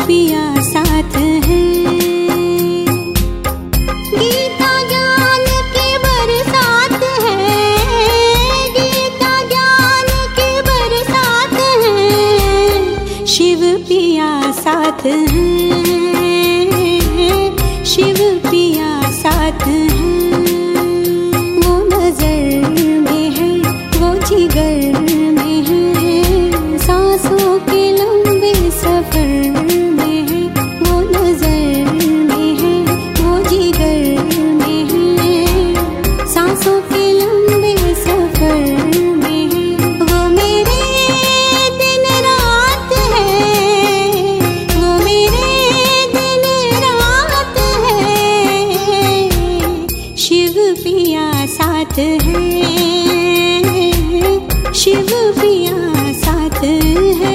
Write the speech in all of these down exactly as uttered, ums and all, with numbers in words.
पिया साथ है। गीता ज्ञान की बरसात है, गीता ज्ञान की बरसात है। शिव पिया साथ है, शिव पिया साथ है। वो नजर में है, वो जिगर में है, सांसों के लंबे सफर में है। वो नजर में है, वो जिगर में है, सांसों के लंबे सफर में है। वो मेरे दिन रात है, वो मेरे दिन रात है। शिव पिया साथ है, शिव पिया साथ है।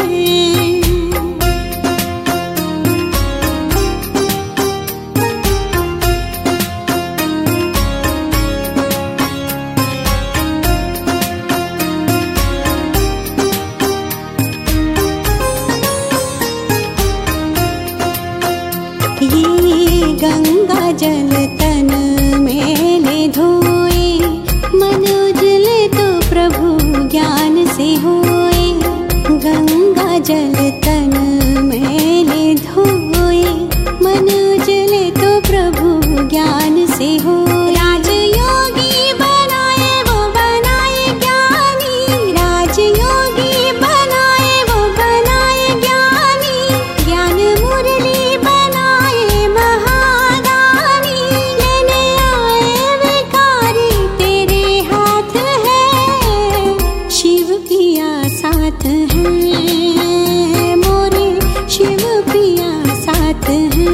ये गंगा जल तन मेले धोए, मन उजले तो प्रभु ज्ञान से होए। गंगा जल तन मेले धोए, मन उजले तो प्रभु ज्ञान से होए। राजयोगी बनाए वो बनाए ज्ञानी, राजयोगी बनाए वो बनाए ज्ञानी। ज्ञान मुरली बनाए महादानी, लेने आए भिखारी तेरे हाथ है। शिव पिया साथ है, मोरे शिव पिया साथ है।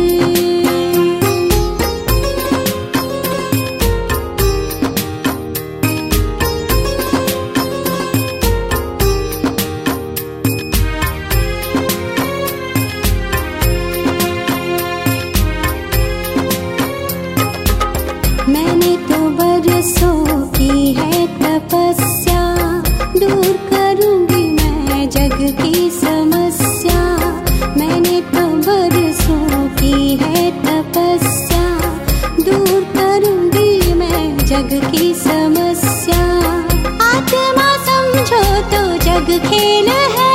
मैंने तो बरसों की है तपस्या, दूर करूंगी मैं जग की समस्या। मैंने तो बरसों की है तपस्या, दूर करूंगी मैं जग की समस्या। आत्मा समझो तो जग खेल है,